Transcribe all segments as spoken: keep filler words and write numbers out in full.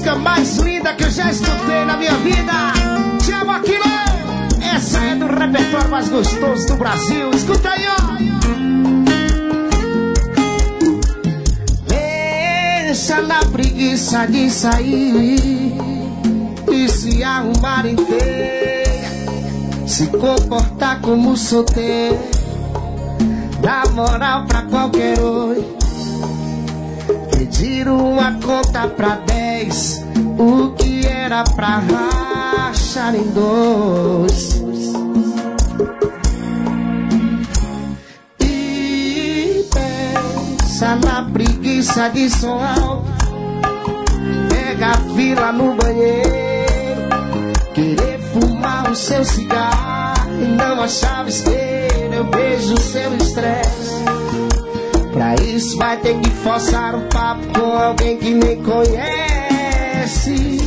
música mais linda que eu já escutei na minha vida. Chama aquilo. Essa é do repertório mais gostoso do Brasil. Escuta aí, ó. Deixa na preguiça de sair e se arrumar inteira, se comportar como solteiro, dá moral pra qualquer oi, pedir uma conta pra dez, o que era pra rachar em dois. E pensa na preguiça de som alto, pega a fila no banheiro, querer fumar o seu cigarro e não achar besteira. Eu vejo o seu estresse. Pra isso vai ter que forçar um papo com alguém que nem conhece.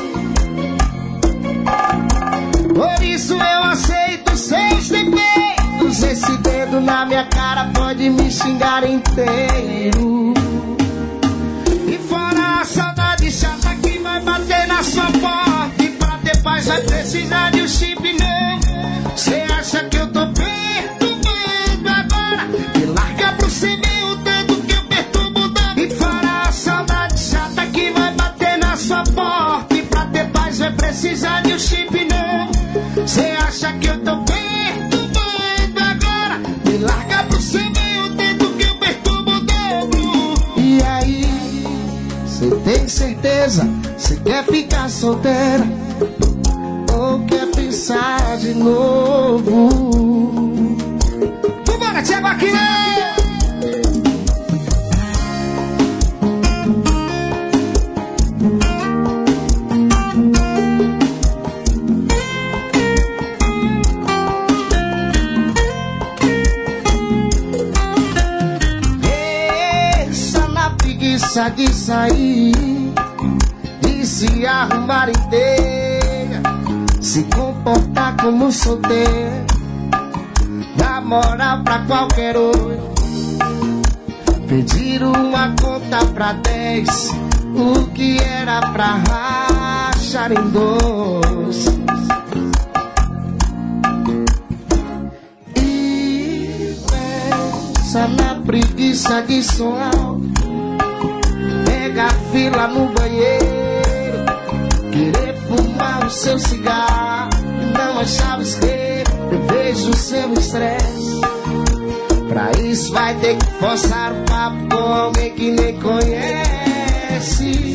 Por isso eu aceito seus defeitos. Esse dedo na minha cara pode me xingar inteiro. E fora a saudade chata que vai bater na sua porta, e pra ter paz vai precisar de um chip novo. Cê acha que eu tô perturbando agora? Me larga pro cê ver o dedo que eu perturbo dando. E fora a saudade chata que vai bater na sua porta, e pra ter paz vai precisar de um chip novo. Cê acha que eu tô perturbando agora? Me larga pro cê ver o dedo que eu perturbo dobro. E aí, cê tem certeza? Cê quer ficar solteira ou quer pensar de novo? Vambora, Thiago aqui! Essa na preguiça de sair, de se arrumar inteira, se comportar como solteiro, dá moral pra qualquer oi, pedir uma conta pra dez, o que era pra rachar em dois. E pensa na preguiça de som alto, pega a fila no banheiro, querer fumar o seu cigarro e não achar besteira. Eu vejo o seu estresse. Pra isso vai ter que forçar o papo com alguém que nem conhece.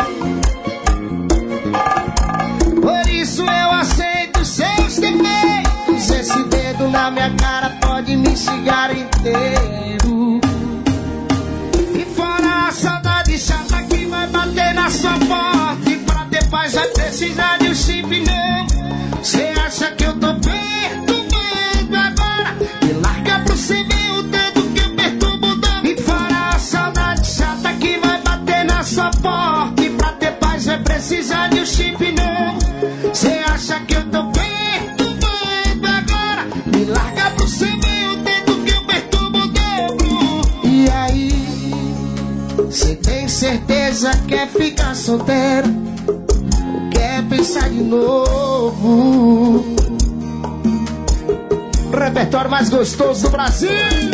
Por isso eu aceito seus defeitos. Esse dedo na minha cara pode me xingar inteiro. E fora a saudade chata que vai bater na sua porta, e pra ter paz vai precisar de um chip novo. Cê acha que eu tô perturbando agora? Me larga pro cê ver o dedo que eu perturbo dando. E fora a saudade chata que vai bater na sua porta, e pra ter paz vai precisar de um chip novo. Cê acha que eu tô perturbando agora? Me larga pro cê ver o dedo que eu perturbo dobro. E aí, cê tem certeza que quer ficar solteira ou quer pensar de novo? O repertório mais gostoso do Brasil.